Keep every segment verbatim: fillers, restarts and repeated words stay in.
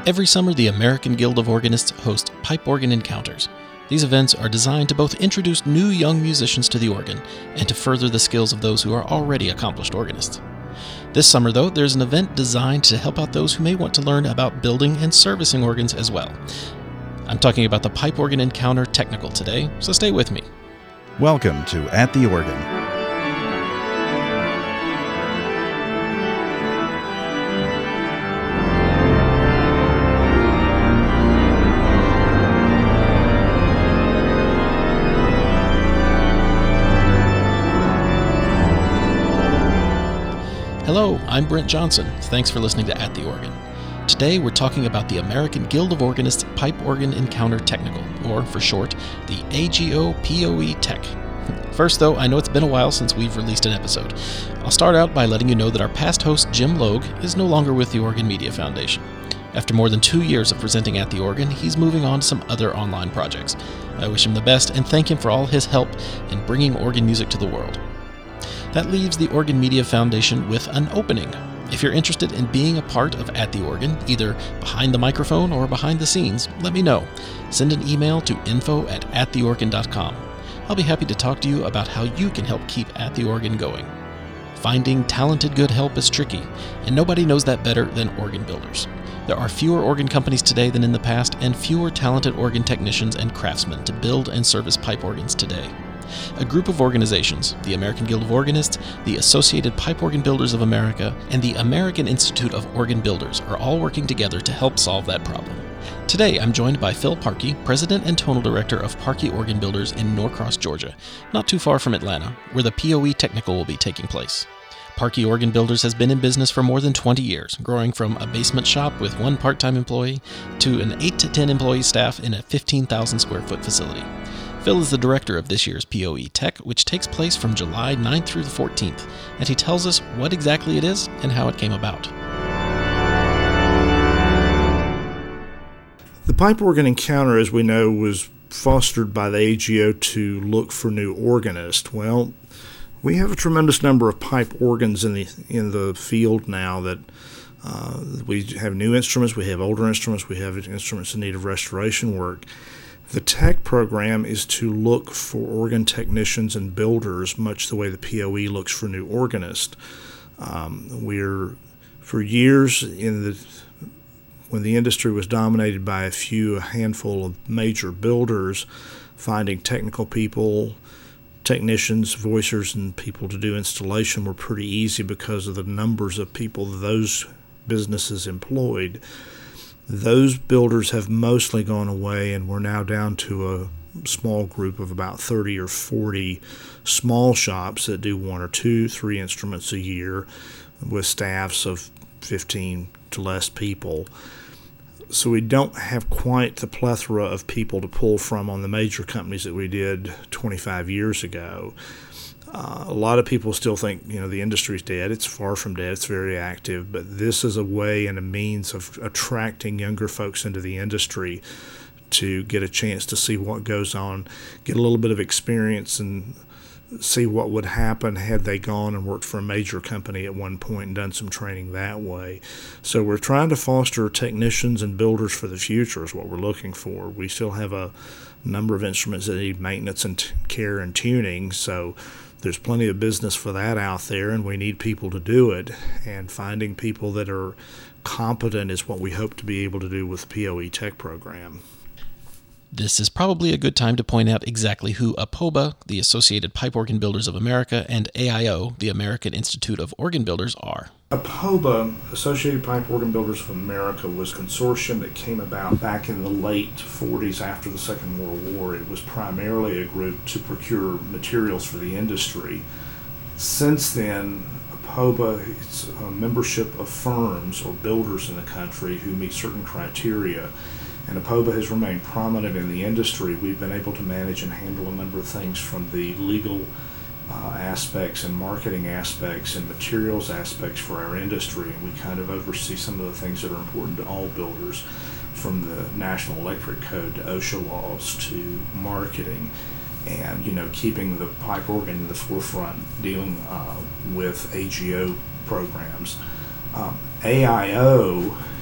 Every summer, the American Guild of Organists hosts Pipe Organ Encounters. These events are designed to both introduce new young musicians to the organ and to further the skills of those who are already accomplished organists. This summer, though, there's an event designed to help out those who may want to learn about building and servicing organs as well. I'm talking about the Pipe Organ Encounter Technical today, so stay with me. Welcome to At the Organ. Hello, I'm Brent Johnson. Thanks for listening to At the Organ. Today we're talking about the American Guild of Organists Pipe Organ Encounter Technical, or for short, the A G O P O E Tech. First though, I know it's been a while since we've released an episode. I'll start out by letting you know that our past host, Jim Logue, is no longer with the Organ Media Foundation. After more than two years of presenting At the Organ, he's moving on to some other online projects. I wish him the best and thank him for all his help in bringing organ music to the world. That leaves the Organ Media Foundation with an opening. If you're interested in being a part of At the Organ, either behind the microphone or behind the scenes, let me know. Send an email to info at at the organ dot com. I'll be happy to talk to you about how you can help keep At the Organ going. Finding talented good help is tricky, and nobody knows that better than organ builders. There are fewer organ companies today than in the past, and fewer talented organ technicians and craftsmen to build and service pipe organs today. A group of organizations, the American Guild of Organists, the Associated Pipe Organ Builders of America, and the American Institute of Organ Builders are all working together to help solve that problem. Today, I'm joined by Phil Parkey, President and Tonal Director of Parkey Organ Builders in Norcross, Georgia, not too far from Atlanta, where the P O E Technical will be taking place. Parkey Organ Builders has been in business for more than twenty years, growing from a basement shop with one part-time employee to an eight to ten employee staff in a fifteen thousand square foot facility. Phil is the director of this year's P O E Tech, which takes place from July ninth through the fourteenth, and he tells us what exactly it is and how it came about. The Pipe Organ Encounter, as we know, was fostered by the A G O to look for new organists. Well, we have a tremendous number of pipe organs in the in the field now that uh, we have new instruments, we have older instruments, we have instruments in need of restoration work. The tech program is to look for organ technicians and builders, much the way the P O E looks for new organists. Um, we're, for years, in the when the industry was dominated by a few, a handful of major builders, finding technical people, technicians, voicers, and people to do installation were pretty easy because of the numbers of people those businesses employed. Those builders have mostly gone away, and we're now down to a small group of about thirty or forty small shops that do one or two, three instruments a year with staffs of fifteen to less people. So we don't have quite the plethora of people to pull from on the major companies that we did twenty-five years ago. Uh, a lot of people still think, you know, the industry's dead. It's far from dead. It's very active. But this is a way and a means of attracting younger folks into the industry to get a chance to see what goes on, get a little bit of experience, and see what would happen had they gone and worked for a major company at one point and done some training that way. So we're trying to foster technicians and builders for the future is what we're looking for. We still have a number of instruments that need maintenance and t- care and tuning, so there's plenty of business for that out there, and we need people to do it. And finding people that are competent is what we hope to be able to do with the P O E Tech program. This is probably a good time to point out exactly who A P O B A, the Associated Pipe Organ Builders of America, and A I O, the American Institute of Organ Builders, are. A P O B A, Associated Pipe Organ Builders of America, was a consortium that came about back in the late forties after the Second World War. It was primarily a group to procure materials for the industry. Since then, A P O B A is a membership of firms or builders in the country who meet certain criteria. And A P O B A has remained prominent in the industry. We've been able to manage and handle a number of things from the legal uh, aspects and marketing aspects and materials aspects for our industry. And we kind of oversee some of the things that are important to all builders, from the National Electric Code to OSHA laws to marketing. And, you know, keeping the pipe organ in the forefront, dealing uh, with A G O programs. Um, A I O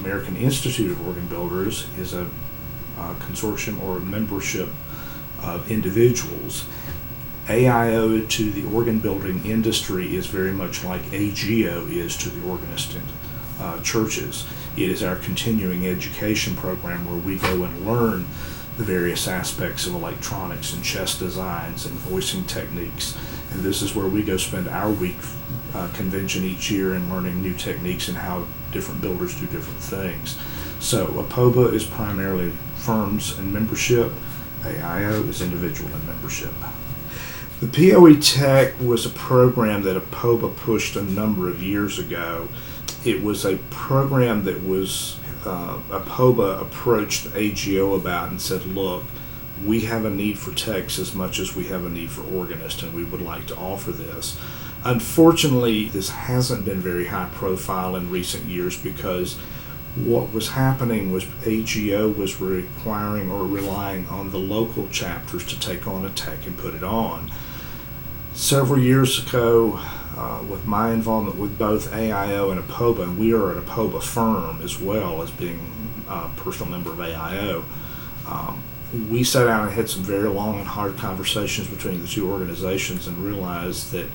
American Institute of Organ Builders is a, a consortium or a membership of individuals. A I O to the organ building industry is very much like A G O is to the organist uh, churches. It is our continuing education program where we go and learn the various aspects of electronics and chest designs and voicing techniques. And this is where we go spend our week uh, convention each year and learning new techniques and how different builders do different things. So A P O B A is primarily firms and membership. A I O is individual and membership. The P O E Tech was a program that A P O B A pushed a number of years ago. It was a program that was uh, A P O B A approached A G O about and said, look, we have a need for techs as much as we have a need for organists, and we would like to offer this. Unfortunately, this hasn't been very high profile in recent years because what was happening was A G O was requiring or relying on the local chapters to take on a tech and put it on. Several years ago, uh, with my involvement with both A I O and A P O B A, and we are an A P O B A firm as well as being a personal member of A I O, um, we sat down and had some very long and hard conversations between the two organizations and realized that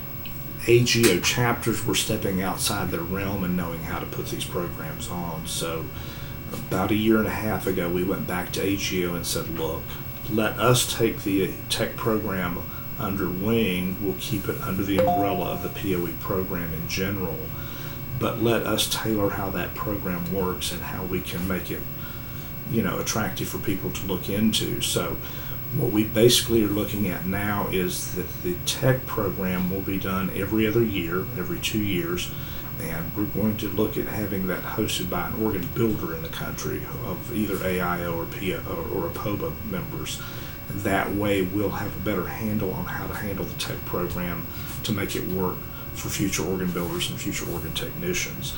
A G O chapters were stepping outside their realm and knowing how to put these programs on. So about a year and a half ago, we went back to A G O and said, look, let us take the tech program under wing. We'll keep it under the umbrella of the P O E program in general, but let us tailor how that program works and how we can make it, you know, attractive for people to look into. So what we basically are looking at now is that the tech program will be done every other year, every two years, and we're going to look at having that hosted by an organ builder in the country of either A I O or P O, or, or A P O B A members. That way we'll have a better handle on how to handle the tech program to make it work for future organ builders and future organ technicians.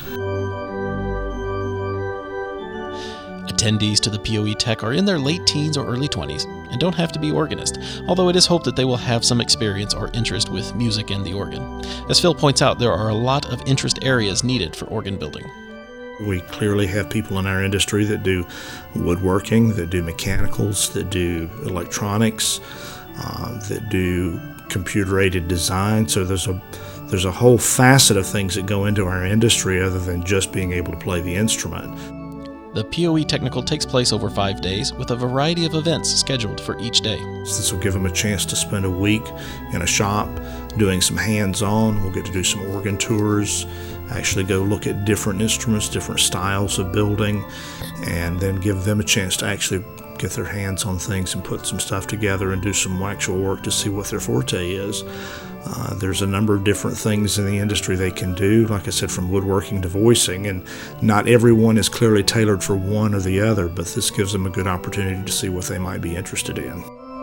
Attendees to the P O E Tech are in their late teens or early twenties and don't have to be organist, although it is hoped that they will have some experience or interest with music and the organ. As Phil points out, there are a lot of interest areas needed for organ building. We clearly have people in our industry that do woodworking, that do mechanicals, that do electronics, uh, that do computer-aided design. So there's a there's a whole facet of things that go into our industry other than just being able to play the instrument. The P O E Technical takes place over five days with a variety of events scheduled for each day. So this will give them a chance to spend a week in a shop doing some hands-on. We'll get to do some organ tours, actually go look at different instruments, different styles of building, and then give them a chance to actually get their hands on things and put some stuff together and do some actual work to see what their forte is. Uh, there's a number of different things in the industry they can do, like I said, from woodworking to voicing, and not everyone is clearly tailored for one or the other, but this gives them a good opportunity to see what they might be interested in.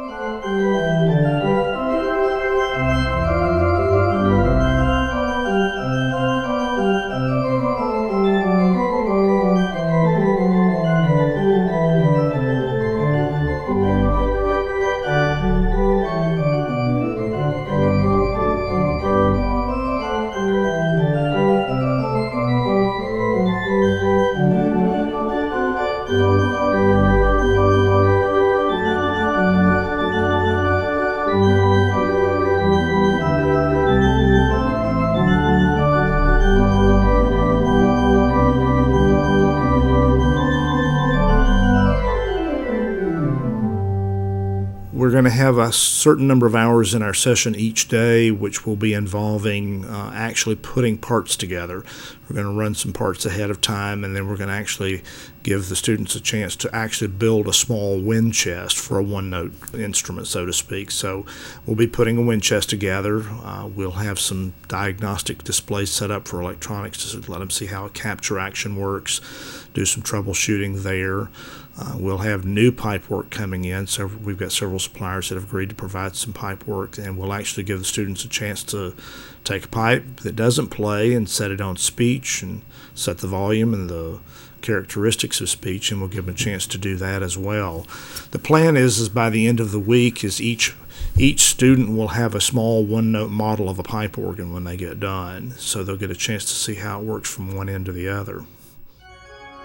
We're going to have a certain number of hours in our session each day, which will be involving uh, actually putting parts together. We're going to run some parts ahead of time, and then we're going to actually give the students a chance to actually build a small wind chest for a one-note instrument, so to speak. So we'll be putting a wind chest together. Uh, we'll have some diagnostic displays set up for electronics to let them see how a capture action works, do some troubleshooting there. Uh, we'll have new pipe work coming in, so we've got several suppliers that have agreed to provide some pipe work, and we'll actually give the students a chance to take a pipe that doesn't play and set it on speech and set the volume and the characteristics of speech, and we'll give them a chance to do that as well. The plan is, is by the end of the week is each each student will have a small one-note model of a pipe organ when they get done, so they'll get a chance to see how it works from one end to the other.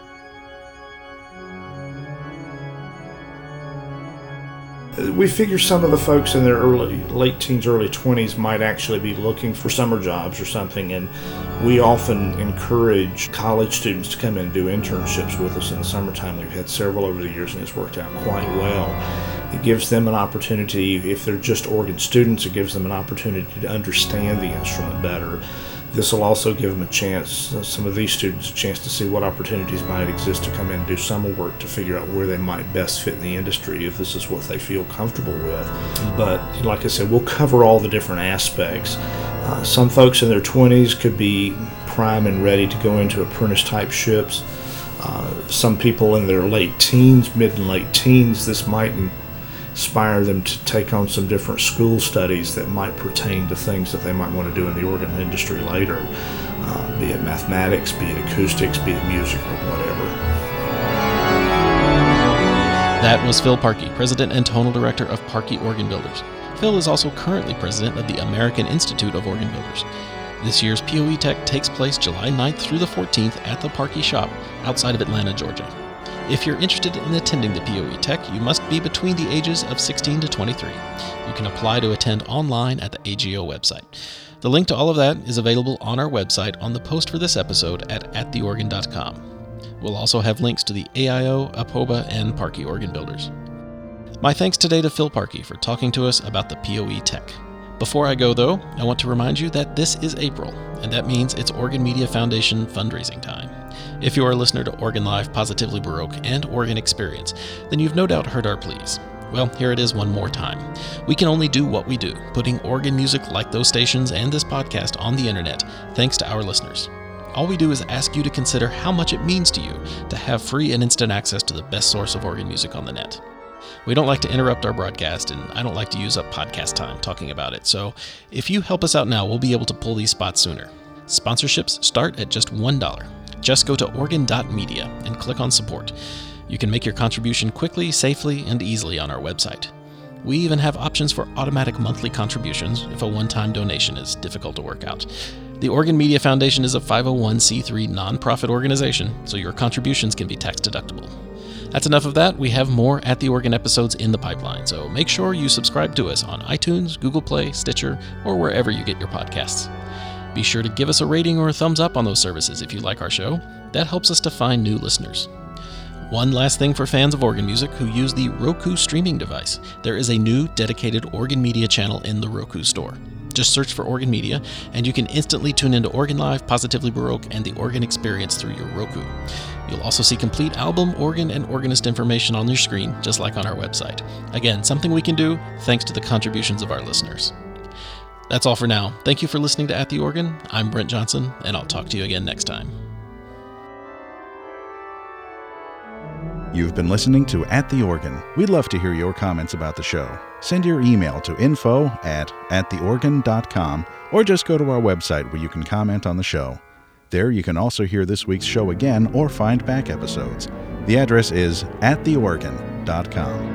We figure some of the folks in their early, late teens, early twenties might actually be looking for summer jobs or something, and we often encourage college students to come in and do internships with us in the summertime. We've had several over the years, and it's worked out quite well. It gives them an opportunity, if they're just organ students, it gives them an opportunity to understand the instrument better. This will also give them a chance, uh, some of these students, a chance to see what opportunities might exist to come in and do summer work to figure out where they might best fit in the industry if this is what they feel comfortable with. But like I said, we'll cover all the different aspects. Uh, some folks in their twenties could be prime and ready to go into apprentice type ships. Uh, some people in their late teens, mid and late teens, this might inspire them to take on some different school studies that might pertain to things that they might want to do in the organ industry later, uh, be it mathematics, be it acoustics, be it music, or whatever. That was Phil Parkey, President and Tonal Director of Parkey Organ Builders. Phil is also currently President of the American Institute of Organ Builders. This year's P O E Tech takes place July ninth through the fourteenth at the Parkey Shop outside of Atlanta, Georgia. If you're interested in attending the P O E Tech, you must be between the ages of sixteen to twenty-three. You can apply to attend online at the A G O website. The link to all of that is available on our website on the post for this episode at at the organ dot com. We'll also have links to the A I O, APOBA, and Parkey Organ Builders. My thanks today to Phil Parkey for talking to us about the P O E Tech. Before I go, though, I want to remind you that this is April, and that means it's Organ Media Foundation fundraising time. If you're a listener to Organ Live, Positively Baroque, and Organ Experience, then you've no doubt heard our pleas. Well, here it is one more time. We can only do what we do, putting organ music like those stations and this podcast on the internet, thanks to our listeners. All we do is ask you to consider how much it means to you to have free and instant access to the best source of organ music on the net. We don't like to interrupt our broadcast, and I don't like to use up podcast time talking about it, so if you help us out now, we'll be able to pull these spots sooner. Sponsorships start at just one dollar. Just go to organ dot media and click on support. You can make your contribution quickly, safely, and easily on our website. We even have options for automatic monthly contributions if a one-time donation is difficult to work out. The Organ Media Foundation is a five oh one c three nonprofit organization, so your contributions can be tax deductible. That's enough of that. We have more At the Organ episodes in the pipeline, so make sure you subscribe to us on iTunes, Google Play, Stitcher, or wherever you get your podcasts. Be sure to give us a rating or a thumbs up on those services if you like our show. That helps us to find new listeners. One last thing for fans of organ music who use the Roku streaming device. There is a new dedicated Organ Media channel in the Roku store. Just search for Organ Media, and you can instantly tune into Organ Live, Positively Baroque, and the Organ Experience through your Roku. You'll also see complete album, organ, and organist information on your screen, just like on our website. Again, something we can do thanks to the contributions of our listeners. That's all for now. Thank you for listening to At the Organ. I'm Brent Johnson, and I'll talk to you again next time. You've been listening to At the Organ. We'd love to hear your comments about the show. Send your email to info at at the organ dot com or just go to our website where you can comment on the show. There you can also hear this week's show again or find back episodes. The address is at the organ dot com.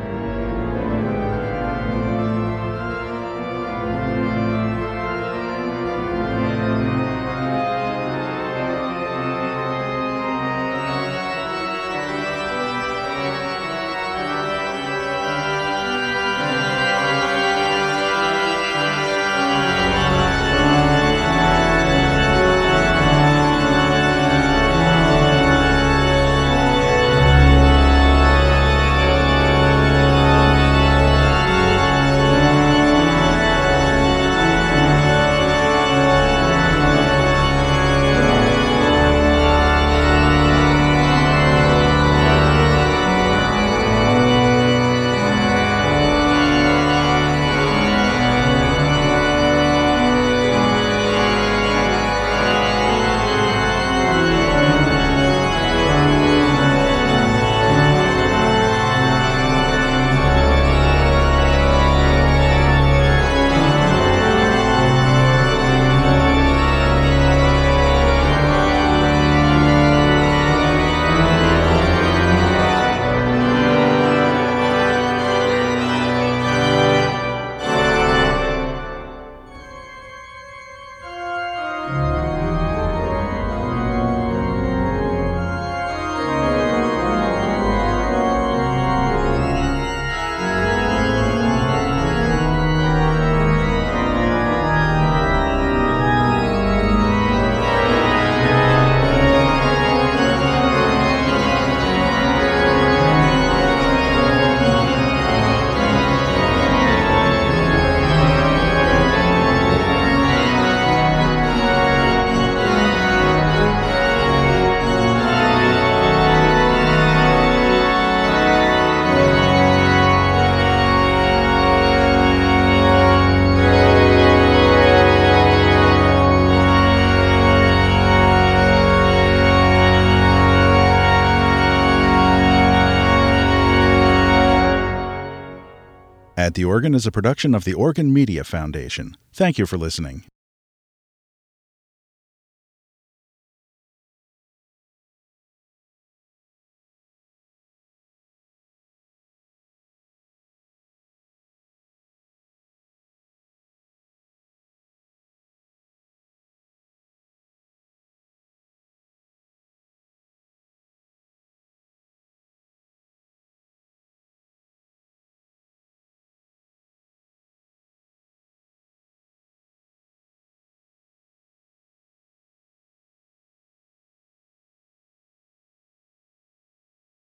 At the Organ is a production of the Organ Media Foundation. Thank you for listening.